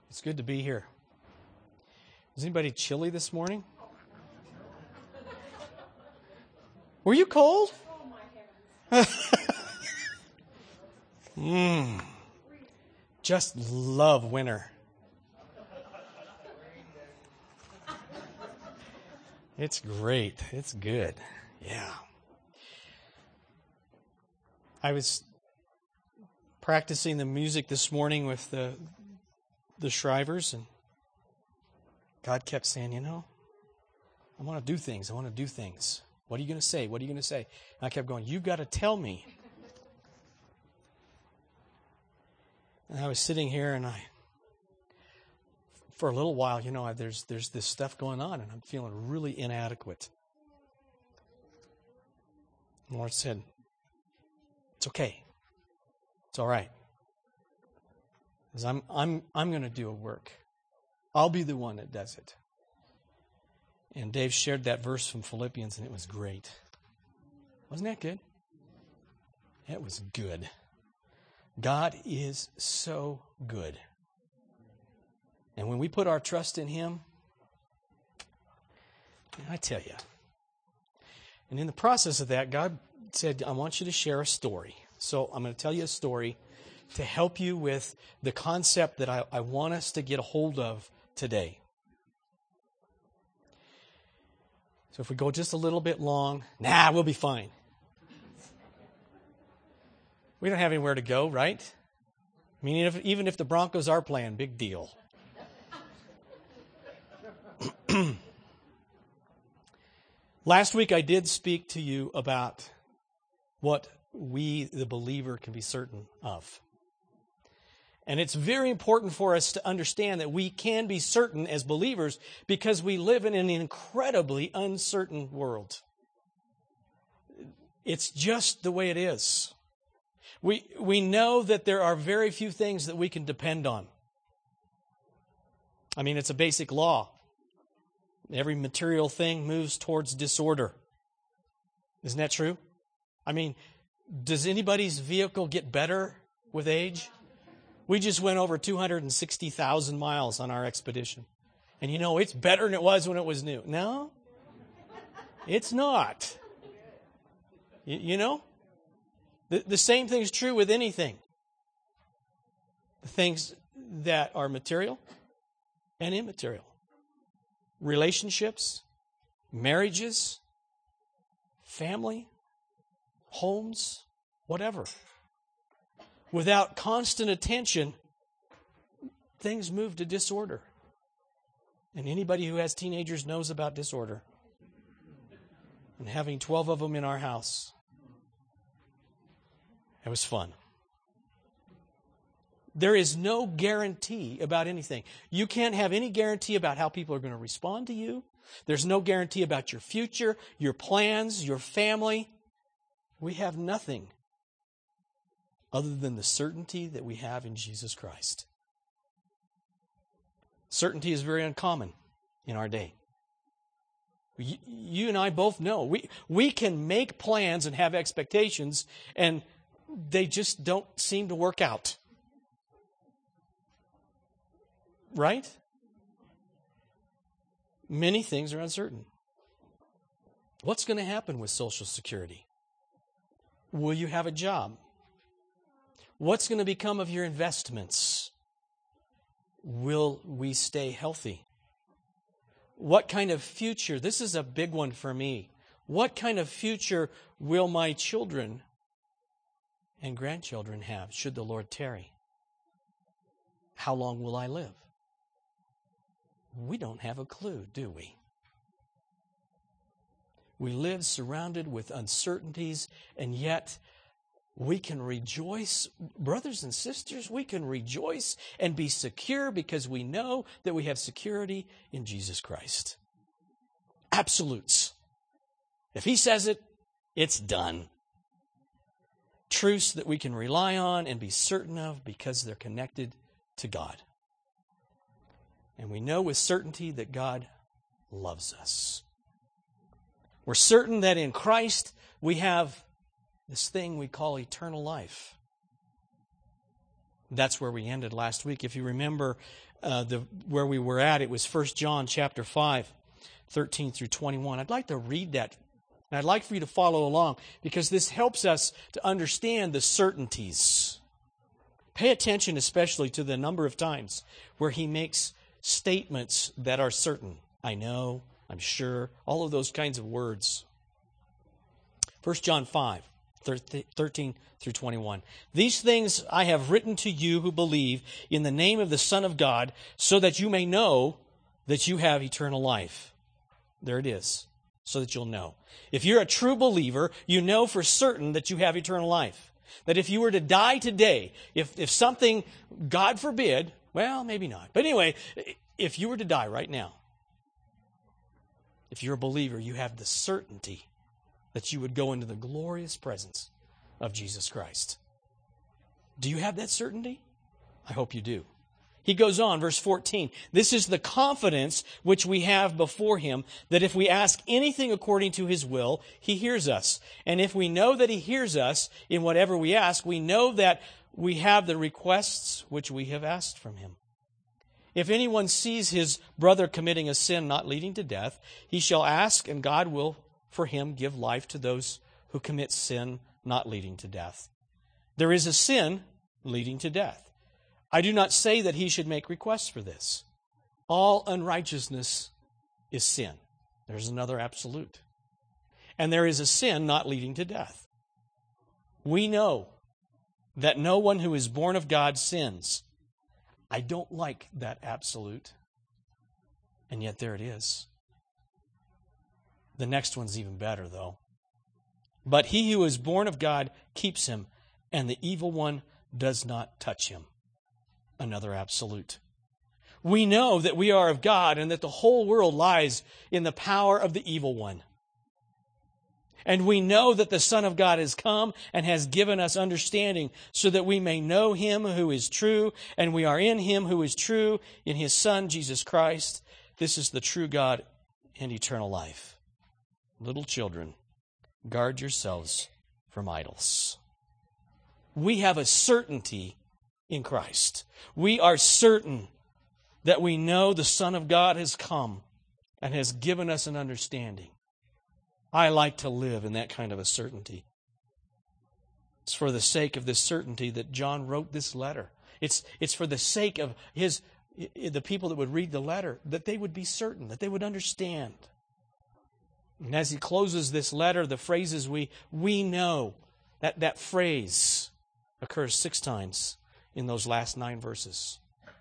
It's good to be here. Is anybody chilly this morning? Were you cold? Just love winter. It's great. It's good. Yeah. I was practicing the music this morning with the Shrivers, and God kept saying, I want to do things. I want to do things. What are you going to say? What are you going to say? And I kept going, you've got to tell me. And I was sitting here, and for a little while, there's this stuff going on, and I'm feeling really inadequate. And the Lord said, it's okay. It's all right. Because I'm going to do a work. I'll be the one that does it. And Dave shared that verse from Philippians, and it was great. Wasn't that good? It was good. God is so good. And when we put our trust in Him, I tell you. And in the process of that, God said, I want you to share a story. So I'm going to tell you a story to help you with the concept that I want us to get a hold of today. So if we go just a little bit long, we'll be fine. We don't have anywhere to go, right? I mean, even if the Broncos are playing, big deal. Last week I did speak to you about what we, the believer, can be certain of. And it's very important for us to understand that we can be certain as believers because we live in an incredibly uncertain world. It's just the way it is. We know that there are very few things that we can depend on. I mean, it's a basic law. Every material thing moves towards disorder. Isn't that true? I mean, does anybody's vehicle get better with age? We just went over 260,000 miles on our expedition. And it's better than it was when it was new. No, it's not. The same thing is true with anything. The things that are material and immaterial. Relationships, marriages, family, homes, whatever. Without constant attention, things move to disorder. And anybody who has teenagers knows about disorder. And having 12 of them in our house, it was fun. There is no guarantee about anything. You can't have any guarantee about how people are going to respond to you. There's no guarantee about your future, your plans, your family. We have nothing other than the certainty that we have in Jesus Christ. Certainty is very uncommon in our day. You and I both know. We can make plans and have expectations, and they just don't seem to work out. Right? Many things are uncertain. What's going to happen with Social Security? Will you have a job? What's going to become of your investments? Will we stay healthy? What kind of future? This is a big one for me. What kind of future will my children and grandchildren have, should the Lord tarry? How long will I live? We don't have a clue, do we? We live surrounded with uncertainties, and yet we can rejoice, brothers and sisters, we can rejoice and be secure because we know that we have security in Jesus Christ. Absolutes. If He says it, it's done. Truths that we can rely on and be certain of because they're connected to God. And we know with certainty that God loves us. We're certain that in Christ we have this thing we call eternal life. That's where we ended last week. If you remember where we were at, it was 1 John chapter 5, 13 through 21. I'd like to read that, and I'd like for you to follow along, because this helps us to understand the certainties. Pay attention especially to the number of times where he makes statements that are certain. I know, I'm sure, all of those kinds of words. 1 John 5, 13 through 21. These things I have written to you who believe in the name of the Son of God, so that you may know that you have eternal life. There it is, so that you'll know. If you're a true believer, you know for certain that you have eternal life. That if you were to die today, if something, God forbid, well, maybe not. But anyway, if you were to die right now, if you're a believer, you have the certainty that you would go into the glorious presence of Jesus Christ. Do you have that certainty? I hope you do. He goes on, verse 14. This is the confidence which we have before him, that if we ask anything according to his will, he hears us. And if we know that he hears us in whatever we ask, we know that we have the requests which we have asked from him. If anyone sees his brother committing a sin not leading to death, he shall ask, and God will for him give life to those who commit sin not leading to death. There is a sin leading to death. I do not say that he should make requests for this. All unrighteousness is sin. There's another absolute. And there is a sin not leading to death. We know that no one who is born of God sins. I don't like that absolute. And yet there it is. The next one's even better, though. But he who is born of God keeps him, and the evil one does not touch him. Another absolute. We know that we are of God and that the whole world lies in the power of the evil one. And we know that the Son of God has come and has given us understanding so that we may know him who is true, and we are in him who is true, in his Son, Jesus Christ. This is the true God and eternal life. Little children, guard yourselves from idols. We have a certainty in Christ. We are certain that we know the Son of God has come and has given us an understanding. I like to live in that kind of a certainty. It's for the sake of this certainty that John wrote this letter. It's for the sake of the people that would read the letter, that they would be certain, that they would understand. And as he closes this letter, the phrases we know, that phrase occurs 6 times in those last 9 verses.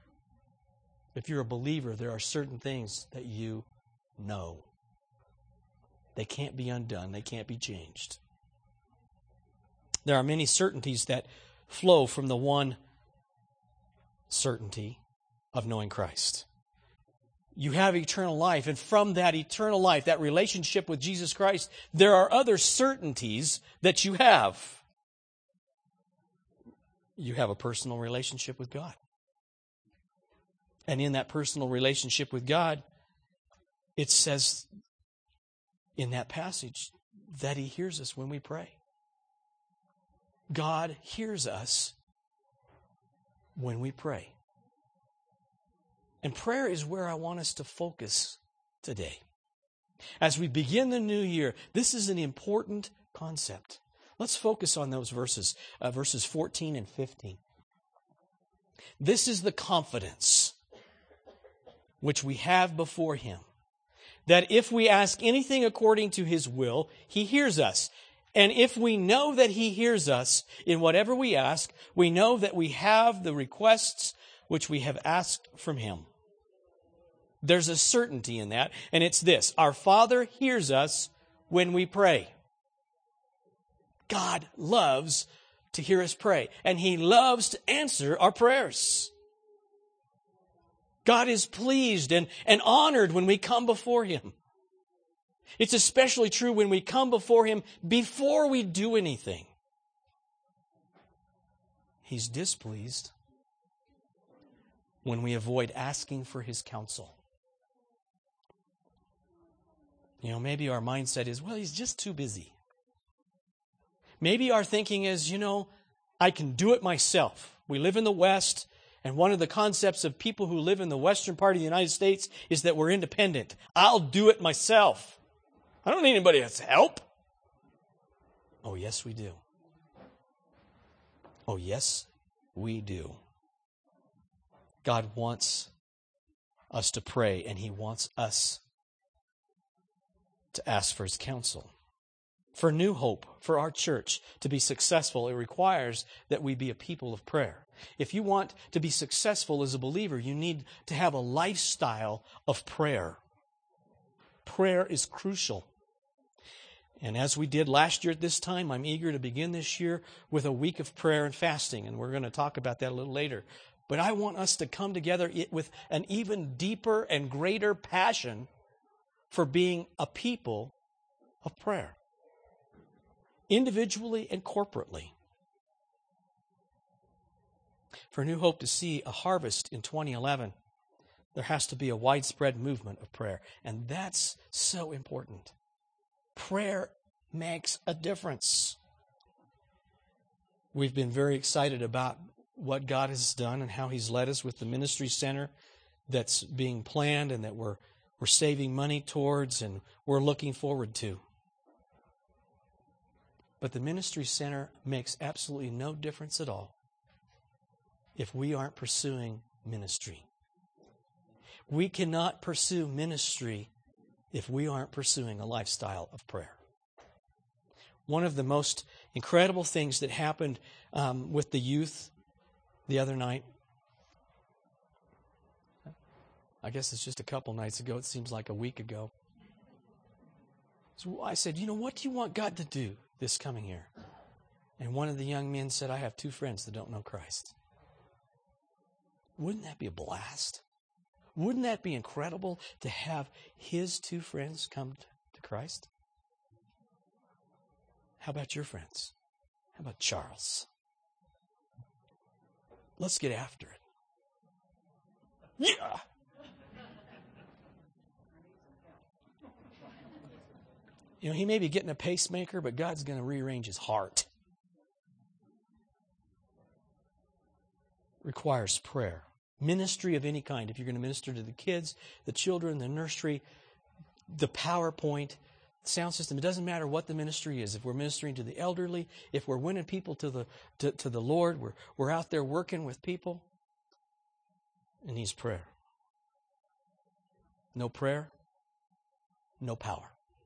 If you're a believer, there are certain things that you know. They can't be undone. They can't be changed. There are many certainties that flow from the one certainty of knowing Christ. You have eternal life, and from that eternal life, that relationship with Jesus Christ, there are other certainties that you have. You have a personal relationship with God. And in that personal relationship with God, it says in that passage that he hears us when we pray. God hears us when we pray. And prayer is where I want us to focus today. As we begin the new year, this is an important concept. Let's focus on those verses 14 and 15. This is the confidence which we have before him, that if we ask anything according to his will, he hears us. And if we know that he hears us in whatever we ask, we know that we have the requests which we have asked from him. There's a certainty in that, and it's this: our Father hears us when we pray. God loves to hear us pray, and he loves to answer our prayers. God is pleased and honored when we come before him. It's especially true when we come before him before we do anything. He's displeased when we avoid asking for his counsel. You know, maybe our mindset is, well, he's just too busy. Maybe our thinking is, I can do it myself. We live in the West, and one of the concepts of people who live in the western part of the United States is that we're independent. I'll do it myself. I don't need anybody else's help. Oh, yes, we do. Oh, yes, we do. God wants us to pray, and He wants us to ask for His counsel. For New Hope, for our church to be successful, it requires that we be a people of prayer. If you want to be successful as a believer, you need to have a lifestyle of prayer. Prayer is crucial. And as we did last year at this time, I'm eager to begin this year with a week of prayer and fasting, and we're going to talk about that a little later. But I want us to come together with an even deeper and greater passion for being a people of prayer, individually and corporately. For New Hope to see a harvest in 2011, there has to be a widespread movement of prayer, and that's so important. Prayer makes a difference. We've been very excited about what God has done and how He's led us with the ministry center that's being planned and that we're saving money towards and we're looking forward to. But the ministry center makes absolutely no difference at all if we aren't pursuing ministry. We cannot pursue ministry if we aren't pursuing a lifestyle of prayer. One of the most incredible things that happened with the youth the other night, I guess it's just a couple nights ago, it seems like a week ago. So I said, what do you want God to do this coming year? And one of the young men said, I have 2 friends that don't know Christ. Wouldn't that be a blast? Wouldn't that be incredible to have his 2 friends come to Christ? How about your friends? How about Charles? Let's get after it. Yeah! He may be getting a pacemaker, but God's going to rearrange his heart. Requires prayer. Ministry of any kind. If you're going to minister to the kids, the children, the nursery, the PowerPoint, sound system, it doesn't matter what the ministry is. If we're ministering to the elderly, if we're winning people to the Lord, we're out there working with people. It needs prayer. No prayer, no power.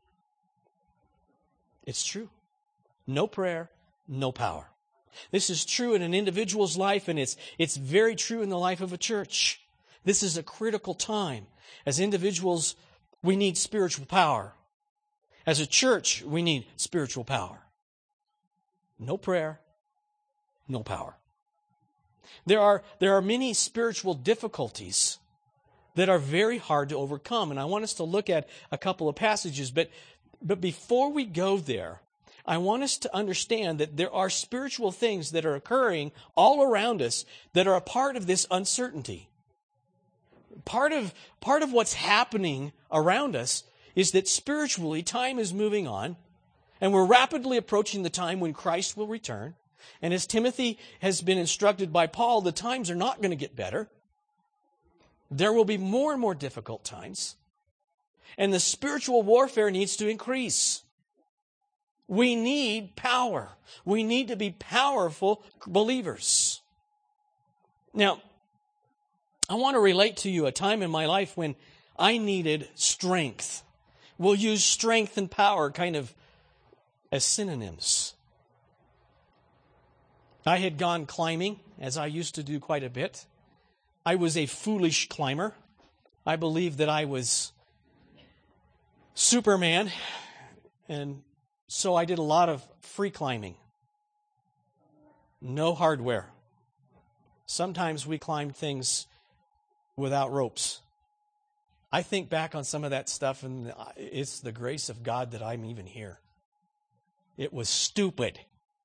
It's true. No prayer, no power. This is true in an individual's life, and it's very true in the life of a church. This is a critical time. As individuals, we need spiritual power. As a church, we need spiritual power. No prayer, no power. There are many spiritual difficulties that are very hard to overcome, and I want us to look at a couple of passages, but before we go there, I want us to understand that there are spiritual things that are occurring all around us that are a part of this uncertainty. Part of what's happening around us is that spiritually time is moving on, and we're rapidly approaching the time when Christ will return. And as Timothy has been instructed by Paul, the times are not going to get better. There will be more and more difficult times. And the spiritual warfare needs to increase. We need power. We need to be powerful believers. Now, I want to relate to you a time in my life when I needed strength. We'll use strength and power kind of as synonyms. I had gone climbing, as I used to do quite a bit. I was a foolish climber. I believed that I was Superman, and so I did a lot of free climbing. No hardware. Sometimes we climbed things without ropes. I think back on some of that stuff, and it's the grace of God that I'm even here. It was stupid.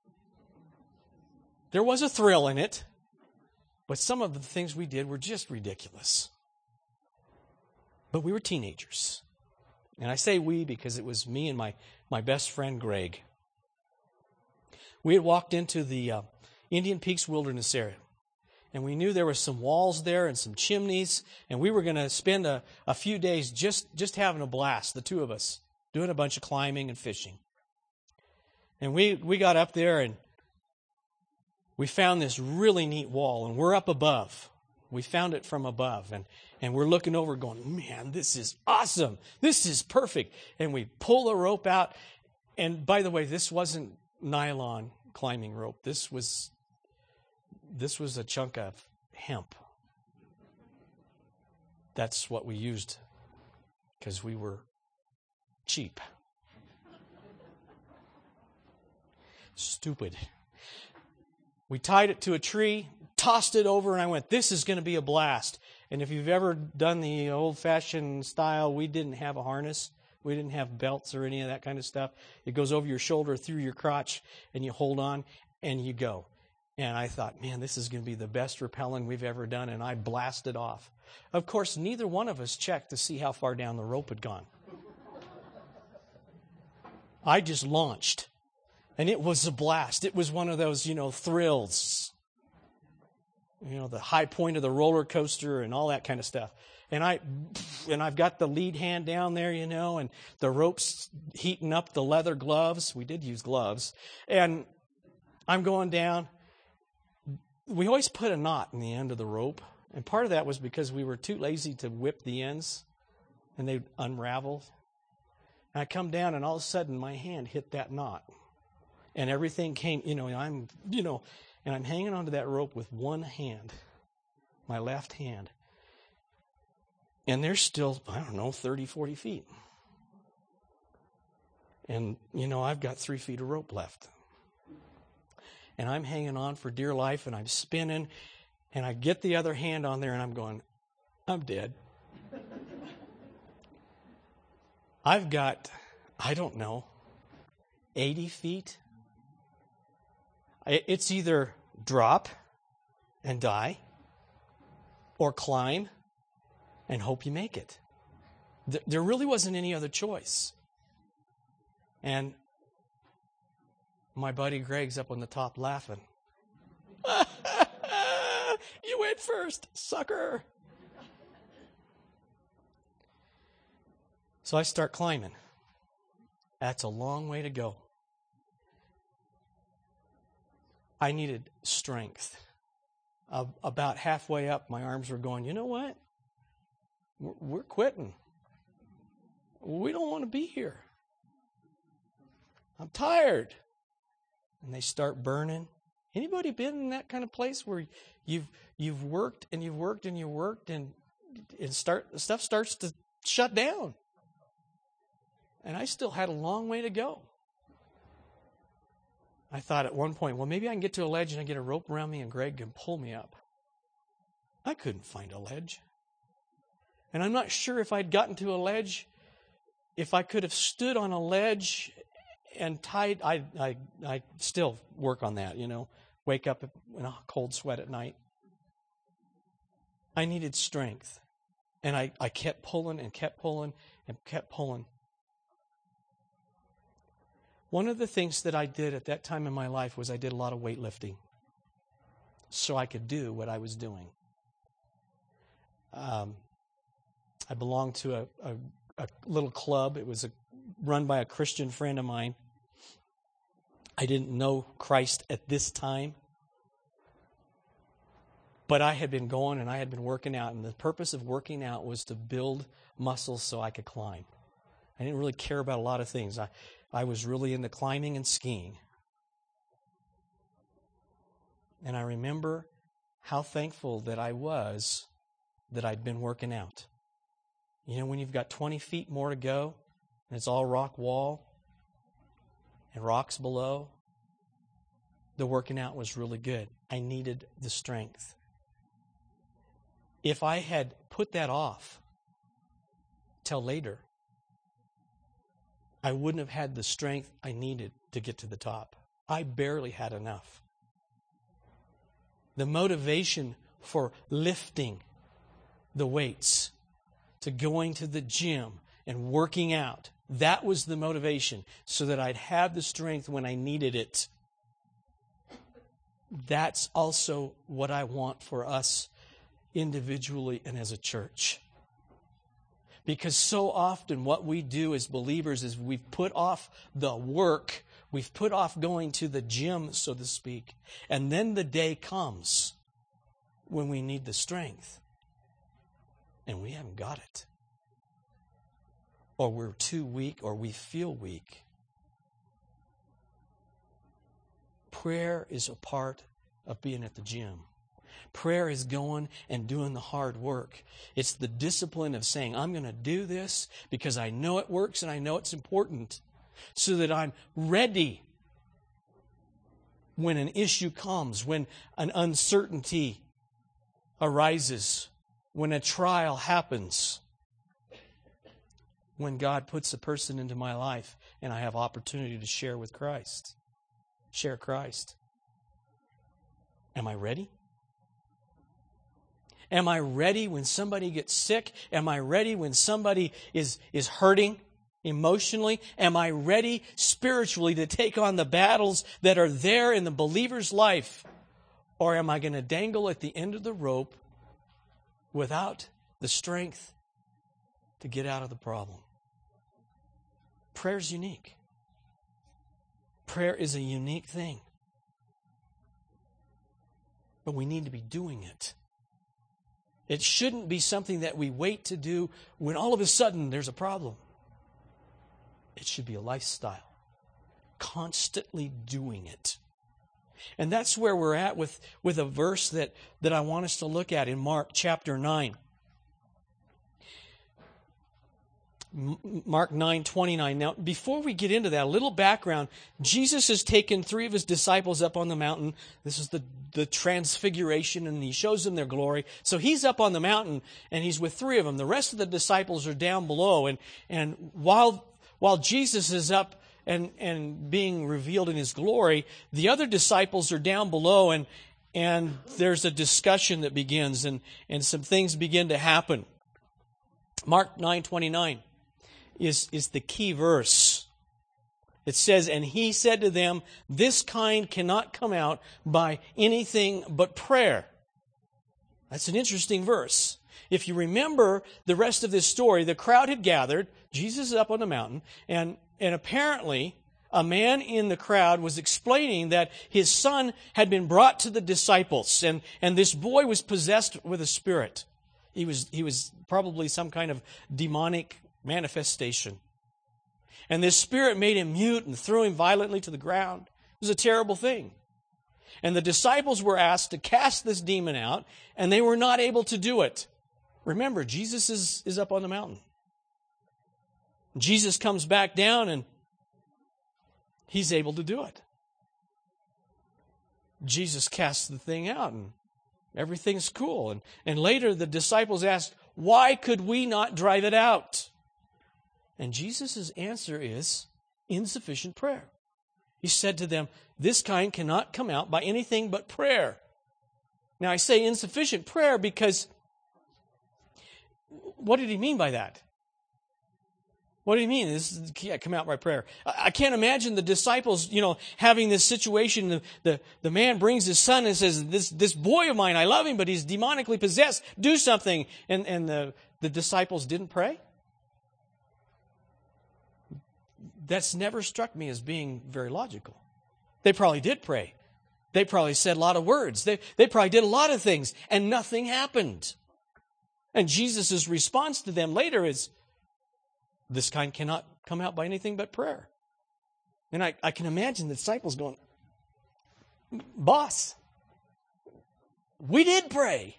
There was a thrill in it, but some of the things we did were just ridiculous. But we were teenagers. And I say we because it was me and my best friend, Greg. We had walked into the Indian Peaks Wilderness area. And we knew there were some walls there and some chimneys. And we were going to spend a few days just having a blast, the two of us, doing a bunch of climbing and fishing. And we got up there and we found this really neat wall. And we're up above. We found it from above. And we're looking over going, man, this is awesome. This is perfect. And we pull the rope out. And by the way, this wasn't nylon climbing rope. This was a chunk of hemp. That's what we used because we were cheap. Stupid. We tied it to a tree, tossed it over, and I went, this is going to be a blast. And if you've ever done the old-fashioned style, we didn't have a harness. We didn't have belts or any of that kind of stuff. It goes over your shoulder, through your crotch, and you hold on, and you go. And I thought, man, this is going to be the best rappelling we've ever done, and I blasted off. Of course, neither one of us checked to see how far down the rope had gone. I just launched, and it was a blast. It was one of those, thrills. The high point of the roller coaster and all that kind of stuff. And I've got the lead hand down there, and the rope's heating up the leather gloves. We did use gloves. And I'm going down. We always put a knot in the end of the rope. And part of that was because we were too lazy to whip the ends, and they'd unravel. And I come down, and all of a sudden my hand hit that knot. And everything came, and I'm hanging onto that rope with one hand, my left hand. And there's still, 30, 40 feet. And, I've got 3 feet of rope left. And I'm hanging on for dear life, and I'm spinning, and I get the other hand on there, and I'm going, I'm dead. I've got, 80 feet. It's either drop and die, or climb and hope you make it. There really wasn't any other choice. And my buddy Greg's up on the top laughing. You went first, sucker. So I start climbing. That's a long way to go. I needed strength. About halfway up, my arms were going, you know what? We're quitting. We don't want to be here. I'm tired. And they start burning. Anybody been in that kind of place where you've worked and you've worked and you've worked and stuff starts to shut down? And I still had a long way to go. I thought at one point, well, maybe I can get to a ledge and I get a rope around me and Greg can pull me up. I couldn't find a ledge. And I'm not sure if I'd gotten to a ledge, if I could have stood on a ledge and tied. I still work on that, wake up in a cold sweat at night. I needed strength. And I kept pulling and kept pulling and kept pulling. One of the things that I did at that time in my life was I did a lot of weightlifting so I could do what I was doing. I belonged to a little club. It was run by a Christian friend of mine. I didn't know Christ at this time. But I had been going and I had been working out. And the purpose of working out was to build muscles so I could climb. I didn't really care about a lot of things. I was really into climbing and skiing. And I remember how thankful that I was that I'd been working out. When you've got 20 feet more to go, and it's all rock wall, and rocks below, the working out was really good. I needed the strength. If I had put that off till later, I wouldn't have had the strength I needed to get to the top. I barely had enough. The motivation for lifting the weights, to going to the gym and working out, that was the motivation, so that I'd have the strength when I needed it. that's also what I want for us individually and as a church. Because so often what we do as believers is we've put off the work, we've put off going to the gym, so to speak, and then the day comes when we need the strength, and we haven't got it. Or we're too weak, or we feel weak. Prayer is a part of being at the gym. Prayer is going and doing the hard work. It's the discipline of saying, I'm going to do this because I know it works and I know it's important, so that I'm ready when an issue comes, when an uncertainty arises, when a trial happens, when God puts a person into my life and I have opportunity to share with Christ. Share Christ. Am I ready? Am I ready when somebody gets sick? Am I ready when somebody is hurting emotionally? Am I ready spiritually to take on the battles that are there in the believer's life? Or am I going to dangle at the end of the rope without the strength to get out of the problem? Prayer's unique. Prayer is a unique thing. But we need to be doing it. It shouldn't be something that we wait to do when all of a sudden there's a problem. It should be a lifestyle. Constantly doing it. And that's where we're at with a verse that I want us to look at in Mark chapter 9. Mark 9:29. Now, before we get into that, a little background. Jesus has taken 3 of his disciples up on the mountain. This is the transfiguration, and he shows them their glory. So he's up on the mountain, and he's with 3 of them. The rest of the disciples are down below. And while Jesus is up and being revealed in his glory, the other disciples are down below, and there's a discussion that begins, and some things begin to happen. Mark 9:29. is the key verse. It says, and he said to them, this kind cannot come out by anything but prayer. That's an interesting verse. If you remember the rest of this story, the crowd had gathered, Jesus is up on the mountain, and apparently a man in the crowd was explaining that his son had been brought to the disciples, and this boy was possessed with a spirit. He was probably some kind of demonic manifestation. And this spirit made him mute and threw him violently to the ground. It was a terrible thing. And the disciples were asked to cast this demon out, and they were not able to do it. Remember, Jesus is up on the mountain. Jesus comes back down, and he's able to do it. Jesus casts the thing out, and everything's cool. And later the disciples asked, why could we not drive it out? And Jesus' answer is insufficient prayer. He said to them, this kind cannot come out by anything but prayer. Now I say insufficient prayer because what did he mean by that? What do you mean? This can't come out by prayer. I can't imagine the disciples, having this situation. The man brings his son and says, this boy of mine, I love him, but he's demonically possessed. Do something. And the disciples didn't pray? That's never struck me as being very logical. They probably did pray. They probably said a lot of words. They probably did a lot of things, and nothing happened. And Jesus' response to them later is, this kind cannot come out by anything but prayer. And I can imagine the disciples going, boss, we did pray.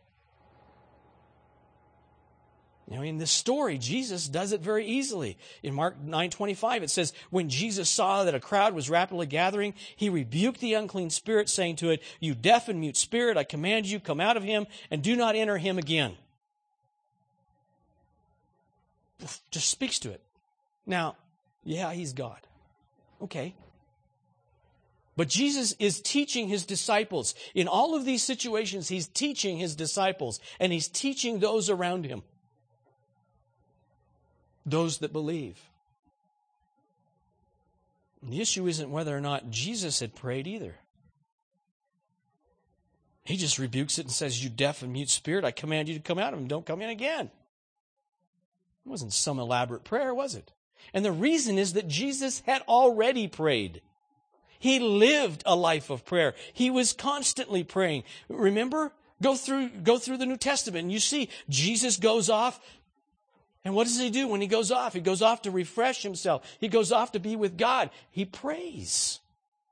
Now, in this story, Jesus does it very easily. In Mark 9:25, it says, when Jesus saw that a crowd was rapidly gathering, he rebuked the unclean spirit, saying to it, you deaf and mute spirit, I command you, come out of him and do not enter him again. Just speaks to it. Now, yeah, he's God. Okay. But Jesus is teaching his disciples. In all of these situations, he's teaching his disciples, and he's teaching those around him. Those that believe. And the issue isn't whether or not Jesus had prayed either. He just rebukes it and says, you deaf and mute spirit, I command you to come out of him. Don't come in again. It wasn't some elaborate prayer, was it? And the reason is that Jesus had already prayed. He lived a life of prayer. He was constantly praying. Remember? Go through the New Testament and you see Jesus goes off. And what does he do when he goes off? He goes off to refresh himself. He goes off to be with God. He prays.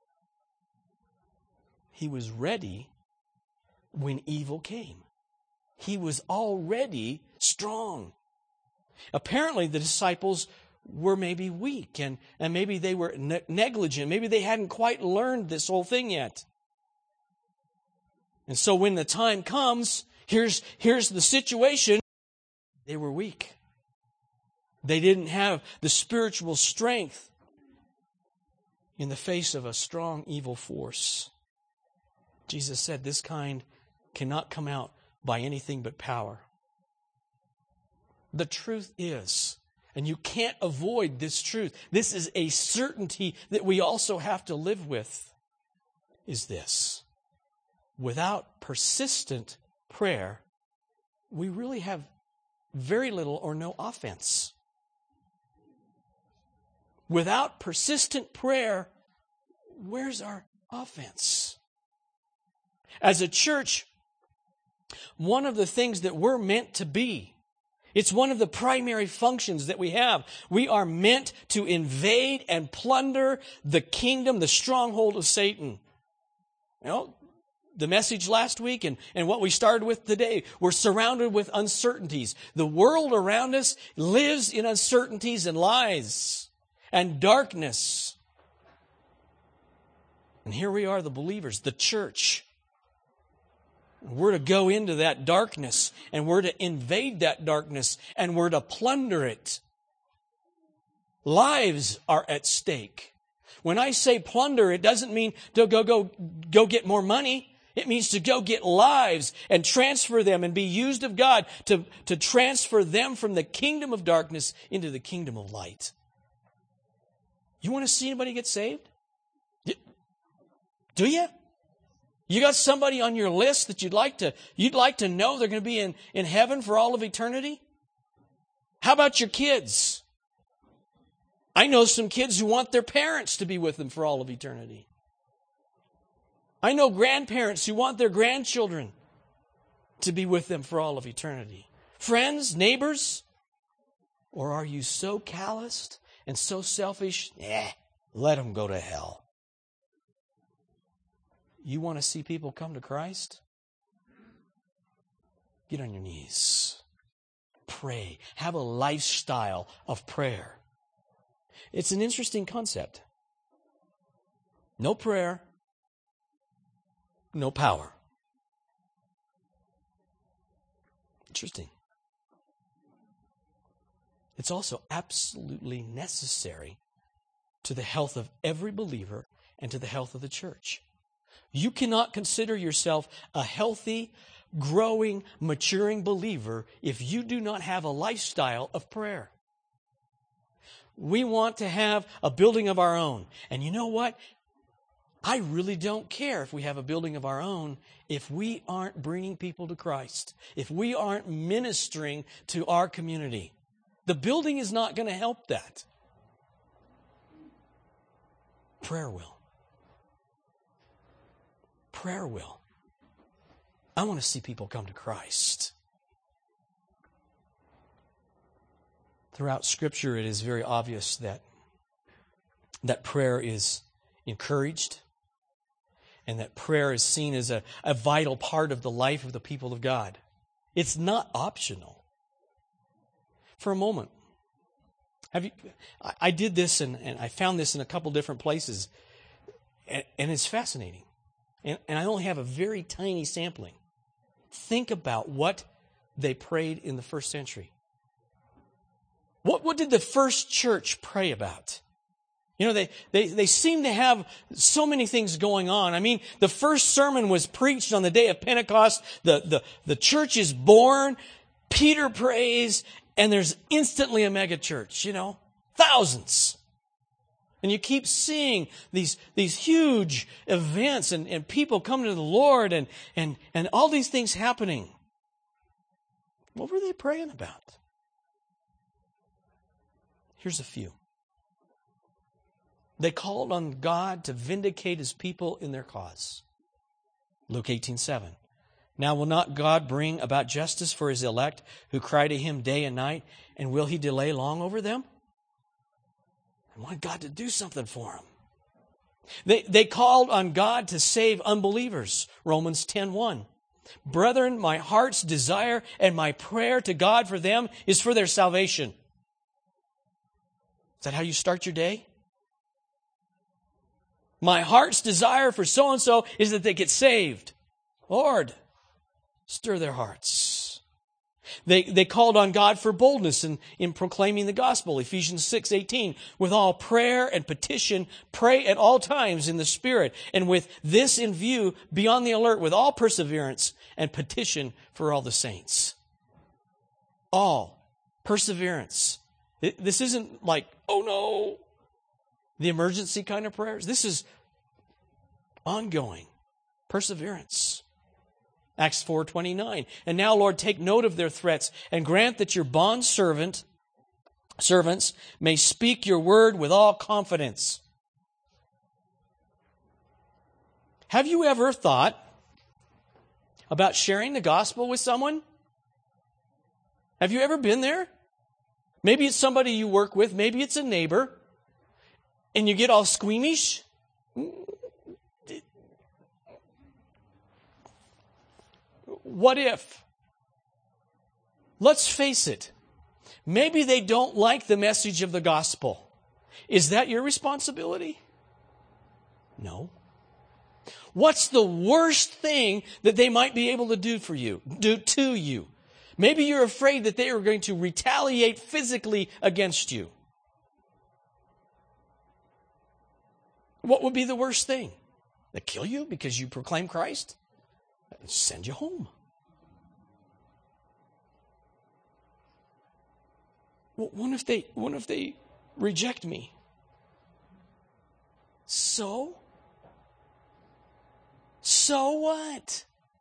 He was ready when evil came. He was already strong. Apparently the disciples were maybe weak and maybe they were negligent. Maybe they hadn't quite learned this whole thing yet. And so when the time comes, here's the situation. They were weak. They didn't have the spiritual strength in the face of a strong evil force. Jesus said this kind cannot come out by anything but power. The truth is, and you can't avoid this truth, this is a certainty that we also have to live with, is this. Without persistent prayer, we really have very little or no offense. Without persistent prayer, where's our offense? As a church, one of the things that we're meant to be, it's one of the primary functions that we have. We are meant to invade and plunder the kingdom, the stronghold of Satan. You know, the message last week and what we started with today, we're surrounded with uncertainties. The world around us lives in uncertainties and lies and darkness. And here we are, the believers, the church. We're to go into that darkness and we're to invade that darkness and we're to plunder it. Lives are at stake. When I say plunder, it doesn't mean to go get more money. It means to go get lives and transfer them and be used of God to transfer them from the kingdom of darkness into the kingdom of light. You want to see anybody get saved? Do you? You got somebody on your list that you'd like to know they're going to be in heaven for all of eternity? How about your kids? I know some kids who want their parents to be with them for all of eternity. I know grandparents who want their grandchildren to be with them for all of eternity. Friends, neighbors, or are you so calloused and so selfish? Let them go to hell. You want to see people come to Christ? Get on your knees. Pray. Have a lifestyle of prayer. It's an interesting concept. No prayer, no power. Interesting. It's also absolutely necessary to the health of every believer and to the health of the church. You cannot consider yourself a healthy, growing, maturing believer if you do not have a lifestyle of prayer. We want to have a building of our own. And you know what? I really don't care if we have a building of our own if we aren't bringing people to Christ, if we aren't ministering to our community. The building is not going to help that. Prayer will. Prayer will. I want to see people come to Christ. Throughout Scripture, it is very obvious that prayer is encouraged and that prayer is seen as a vital part of the life of the people of God. It's not optional. For a moment, I did this and I found this in a couple different places, and it's fascinating. And I only have a very tiny sampling. Think about what they prayed in the first century. What did the first church pray about? You know, they seem to have so many things going on. I mean, the first sermon was preached on the day of Pentecost. The church is born. Peter prays, and there's instantly a mega church, thousands. And you keep seeing these huge events and people coming to the Lord and all these things happening. What were they praying about? Here's a few. They called on God to vindicate His people in their cause. Luke 18:7. Now will not God bring about justice for His elect who cry to Him day and night, and will He delay long over them? I want God to do something for them. They called on God to save unbelievers. Romans 10:1. Brethren, my heart's desire and my prayer to God for them is for their salvation. Is that how you start your day? My heart's desire for so-and-so is that they get saved. Lord, stir their hearts. They called on God for boldness in proclaiming the gospel. Ephesians 6:18. With all prayer and petition, pray at all times in the Spirit. And with this in view, be on the alert with all perseverance and petition for all the saints. All. Perseverance. This isn't like, oh no, the emergency kind of prayers. This is ongoing. Perseverance. Acts 4:29. And now, Lord, take note of their threats and grant that your servants may speak your word with all confidence. Have you ever thought about sharing the gospel with someone? Have you ever been there? Maybe it's somebody you work with. Maybe it's a neighbor. And you get all squeamish. What if? Let's face it. Maybe they don't like the message of the gospel. Is that your responsibility? No. What's the worst thing that they might be able to do to you? Maybe you're afraid that they are going to retaliate physically against you. What would be the worst thing? They kill you because you proclaim Christ? Send you home. Well, what if they reject me? So what?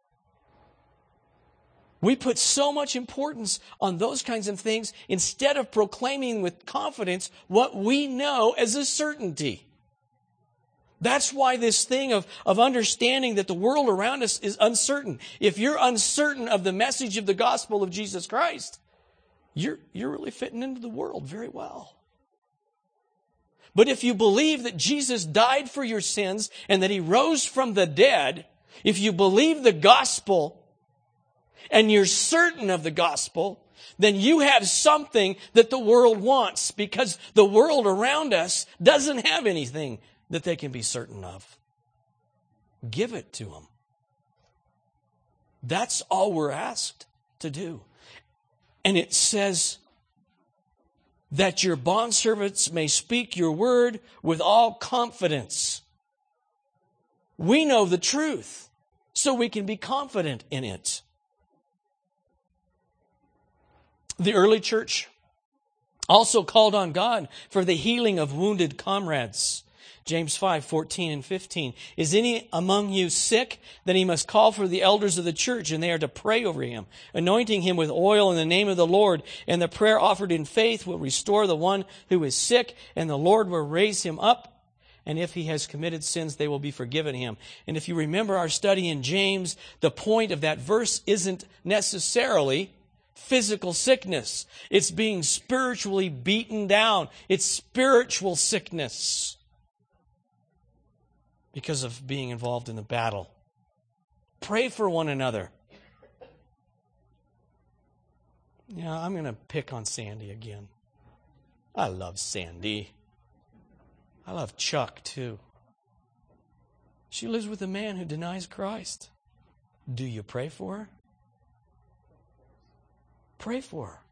We put so much importance on those kinds of things instead of proclaiming with confidence what we know as a certainty. That's why this thing of understanding that the world around us is uncertain. If you're uncertain of the message of the gospel of Jesus Christ, you're really fitting into the world very well. But if you believe that Jesus died for your sins and that He rose from the dead, if you believe the gospel and you're certain of the gospel, then you have something that the world wants, because the world around us doesn't have anything that they can be certain of. Give it to them. That's all we're asked to do. And it says that your bondservants may speak your word with all confidence. We know the truth, so we can be confident in it. The early church also called on God for the healing of wounded comrades. James 5:14 and 15. Is any among you sick? Then he must call for the elders of the church, and they are to pray over him, anointing him with oil in the name of the Lord. And the prayer offered in faith will restore the one who is sick, and the Lord will raise him up. And if he has committed sins, they will be forgiven him. And if you remember our study in James, the point of that verse isn't necessarily physical sickness. It's being spiritually beaten down. It's spiritual sickness because of being involved in the battle. Pray for one another. Yeah, I'm going to pick on Sandy again. I love Sandy. I love Chuck too. She lives with a man who denies Christ. Do you pray for her? Pray for her.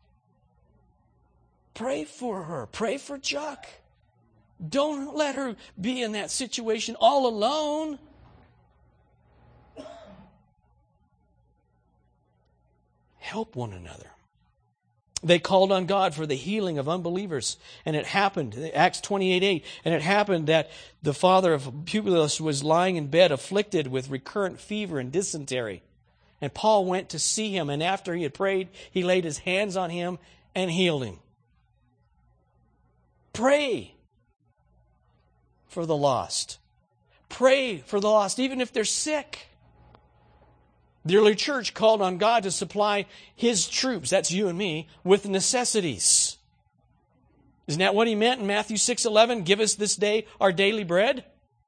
Pray for her. Pray for Chuck. Don't let her be in that situation all alone. Help one another. They called on God for the healing of unbelievers. And it happened, Acts 28:8, and it happened that the father of Publius was lying in bed afflicted with recurrent fever and dysentery. And Paul went to see him, and after he had prayed, he laid his hands on him and healed him. Pray for the lost. Pray for the lost, even if they're sick. The early church called on God to supply His troops, that's you and me, with necessities. Isn't that what He meant in Matthew 6:11? Give us this day our daily bread.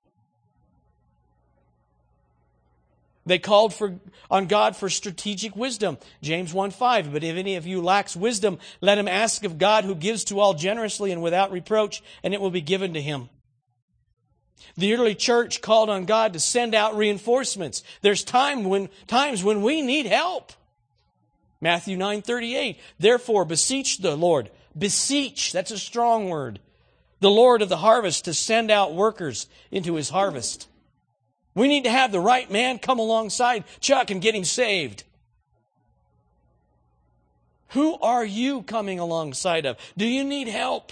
They called on God for strategic wisdom. James 1:5, but if any of you lacks wisdom, let him ask of God who gives to all generously and without reproach, and it will be given to him. The early church called on God to send out reinforcements. There's times when we need help. Matthew 9:38, therefore beseech the Lord. Beseech, that's a strong word. The Lord of the harvest to send out workers into His harvest. We need to have the right man come alongside Chuck and get him saved. Who are you coming alongside of? Do you need help?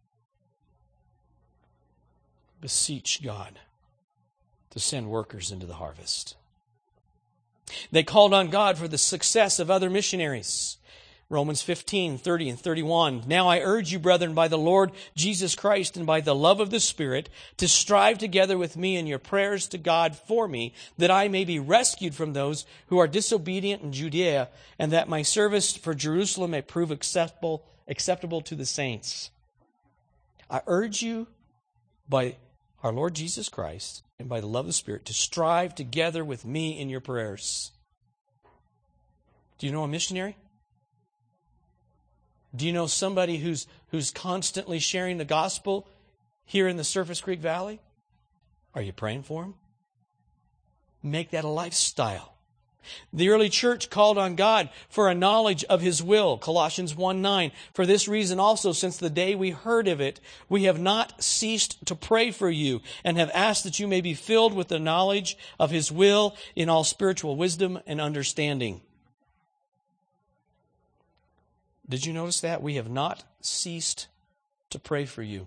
Beseech God to send workers into the harvest. They called on God for the success of other missionaries. Romans 15:30 and 31. Now I urge you, brethren, by the Lord Jesus Christ and by the love of the Spirit, to strive together with me in your prayers to God for me, that I may be rescued from those who are disobedient in Judea, and that my service for Jerusalem may prove acceptable to the saints. I urge you by our Lord Jesus Christ and by the love of the Spirit to strive together with me in your prayers. Do you know a missionary? Do you know somebody who's constantly sharing the gospel here in the Surface Creek Valley? Are you praying for him? Make that a lifestyle. The early church called on God for a knowledge of His will. Colossians 1:9. For this reason also, since the day we heard of it, we have not ceased to pray for you and have asked that you may be filled with the knowledge of His will in all spiritual wisdom and understanding. Did you notice that? We have not ceased to pray for you.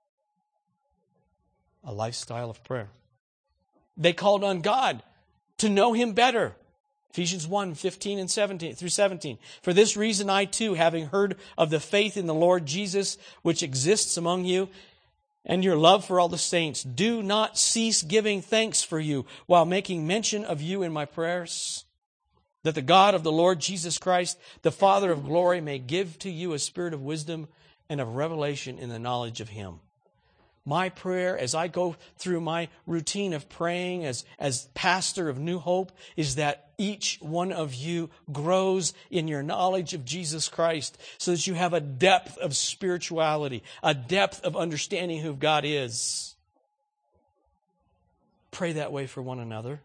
A lifestyle of prayer. They called on God to know Him better. Ephesians 1:15 and 17 through 17. For this reason I too, having heard of the faith in the Lord Jesus which exists among you, and your love for all the saints, do not cease giving thanks for you, while making mention of you in my prayers, that the God of the Lord Jesus Christ, the Father of glory, may give to you a spirit of wisdom and of revelation in the knowledge of Him. My prayer as I go through my routine of praying as pastor of New Hope is that each one of you grows in your knowledge of Jesus Christ so that you have a depth of spirituality, a depth of understanding who God is. Pray that way for one another.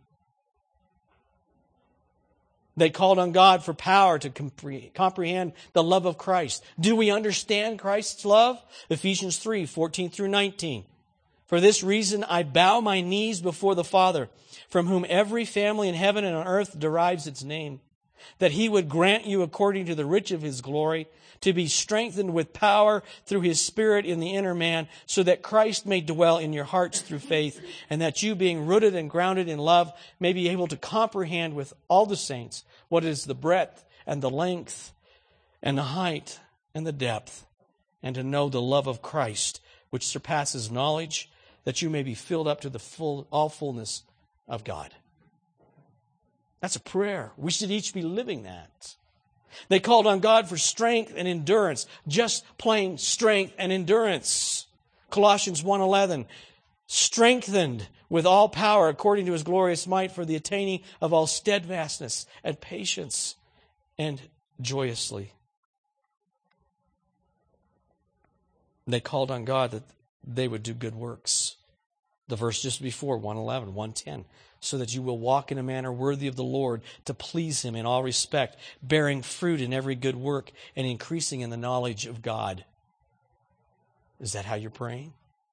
They called on God for power to comprehend the love of Christ. Do we understand Christ's love? Ephesians 3:14 through 19. For this reason I bow my knees before the Father, from whom every family in heaven and on earth derives its name, that He would grant you according to the riches of His glory, to be strengthened with power through His Spirit in the inner man, so that Christ may dwell in your hearts through faith, and that you, being rooted and grounded in love, may be able to comprehend with all the saints what is the breadth and the length and the height and the depth, and to know the love of Christ, which surpasses knowledge, that you may be filled up to the all fullness of God. That's a prayer. We should each be living that. They called on God for strength and endurance, just plain strength and endurance. Colossians 1:11, strengthened with all power according to His glorious might for the attaining of all steadfastness and patience and joyously. They called on God that they would do good works. The verse just before, 1:11, 1:10. So that you will walk in a manner worthy of the Lord, to please Him in all respect, bearing fruit in every good work and increasing in the knowledge of God. Is that how you're praying?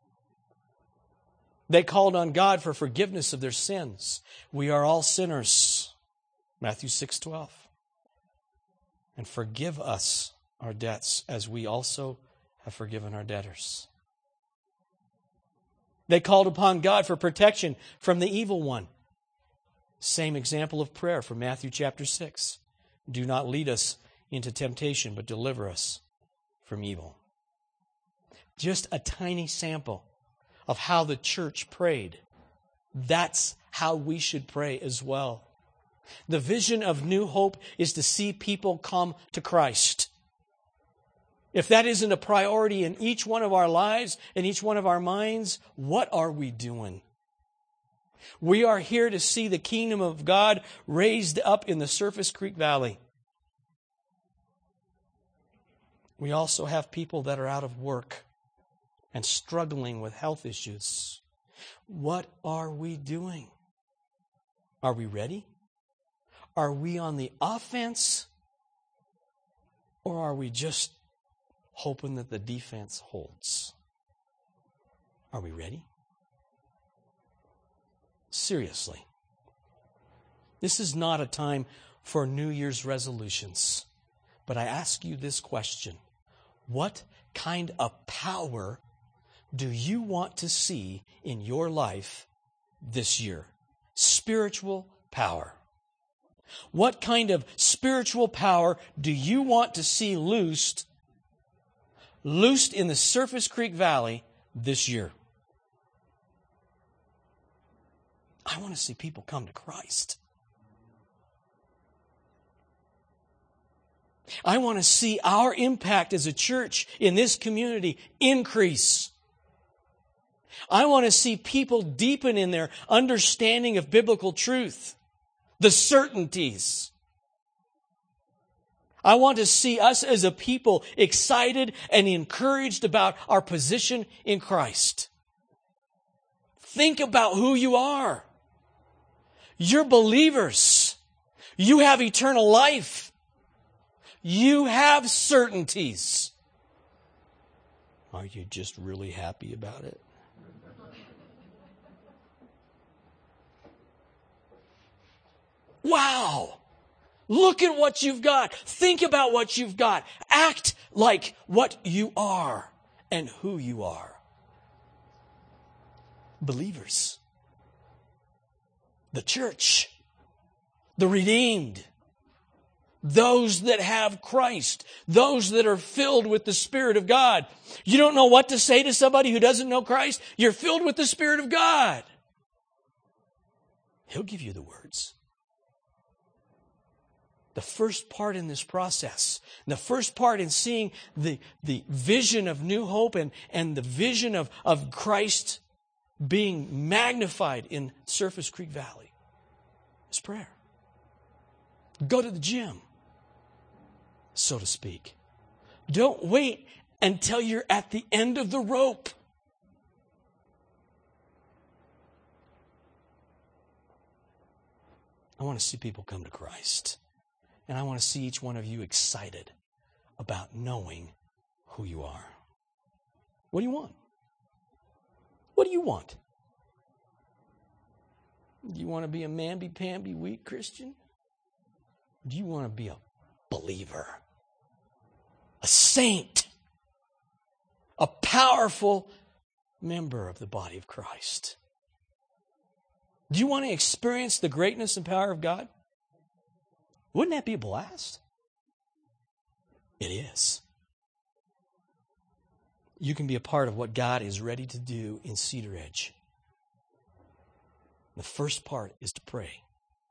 They called on God for forgiveness of their sins. We are all sinners. Matthew 6:12. And forgive us our debts as we also have forgiven our debtors. They called upon God for protection from the evil one. Same example of prayer from Matthew chapter 6. Do not lead us into temptation, but deliver us from evil. Just a tiny sample of how the church prayed. That's how we should pray as well. The vision of New Hope is to see people come to Christ. If that isn't a priority in each one of our lives, in each one of our minds, what are we doing? We are here to see the kingdom of God raised up in the Surface Creek Valley. We also have people that are out of work and struggling with health issues. What are we doing? Are we ready? Are we on the offense? Or are we just hoping that the defense holds? Are we ready? Seriously. This is not a time for New Year's resolutions. But I ask you this question. What kind of power do you want to see in your life this year? Spiritual power. What kind of spiritual power do you want to see loosed in the Surface Creek Valley this year? I want to see people come to Christ. I want to see our impact as a church in this community increase. I want to see people deepen in their understanding of biblical truth, the certainties. I want to see us as a people excited and encouraged about our position in Christ. Think about who you are. You're believers. You have eternal life. You have certainties. Are you just really happy about it? Wow! Look at what you've got. Think about what you've got. Act like what you are and who you are. Believers. The church. The redeemed. Those that have Christ. Those that are filled with the Spirit of God. You don't know what to say to somebody who doesn't know Christ? You're filled with the Spirit of God. He'll give you the words. The first part in this process, the first part in seeing the vision of New Hope and the vision of Christ being magnified in Surface Creek Valley is prayer. Go to the gym, so to speak. Don't wait until you're at the end of the rope. I want to see people come to Christ. And I want to see each one of you excited about knowing who you are. What do you want? What do you want? Do you want to be a mamby-pamby weak Christian? Do you want to be a believer? A saint? A powerful member of the body of Christ? Do you want to experience the greatness and power of God? Wouldn't that be a blast? It is. You can be a part of what God is ready to do in Cedar Edge. The first part is to pray.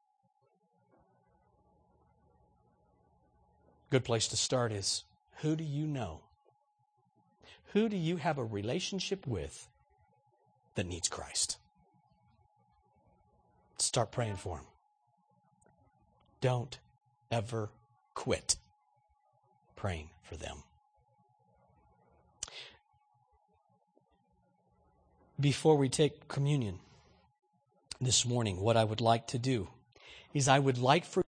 Good place to start is, who do you know? Who do you have a relationship with that needs Christ? Start praying for him. Don't ever quit praying for them. Before we take communion this morning, what I would like to do is I would like for